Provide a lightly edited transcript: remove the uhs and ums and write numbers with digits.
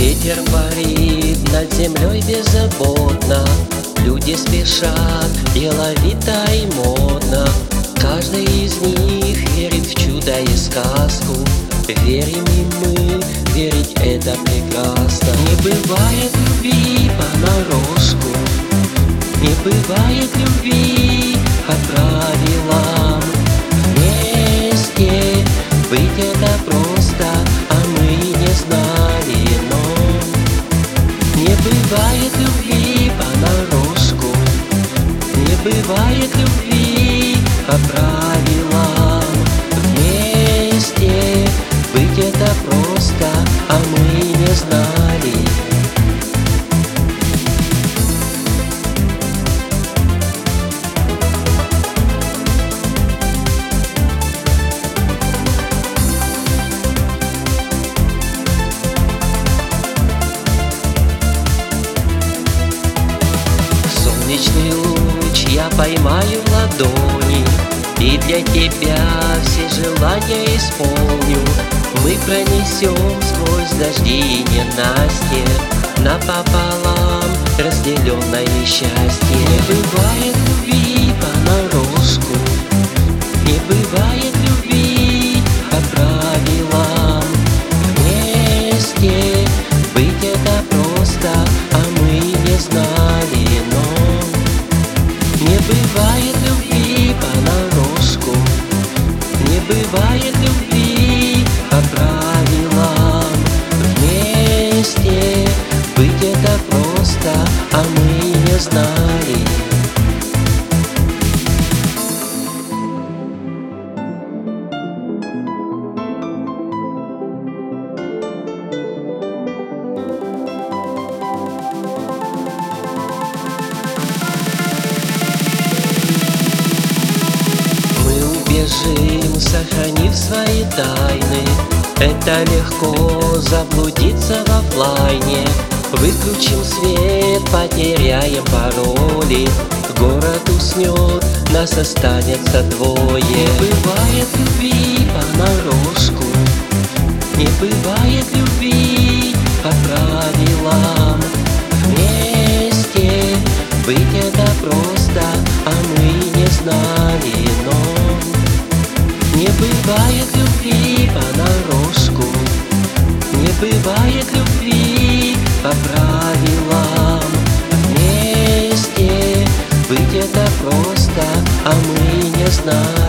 Ветер парит над землей беззаботно, люди спешат, деловито и модно. Каждый из них верит в чудо и сказку. Верим и мы, верить это прекрасно. Не бывает любви понарошку, не бывает любви по правилам. Вместе быть это просто, а мы не знали, но не бывает любви понарошку, не бывает любви по правилам. Вместе быть это просто, а мы не знали. Солнечный луч я поймаю в ладони, и для тебя все желания исполню. Мы пронесем сквозь дожди и ненастье, напополам разделенное счастье. Не бывает любви понарошку, не бывает любви по правилам. Вместе быть это просто, а мы не знали, но не бывает любви понарошку, не бывает любви по правилам. Вместе быть это просто, а мы не знали. Бежим, сохранив свои тайны. Это легко заблудиться в оффлайне. Выключим свет, потеряем пароли. Город уснет, нас останется двое. Не бывает любви понарошку, не бывает любви по правилам. Вместе быть это просто, а мы не знали, но не бывает любви понарошку, не бывает любви по правилам. Вместе быть это просто, а мы не знаем.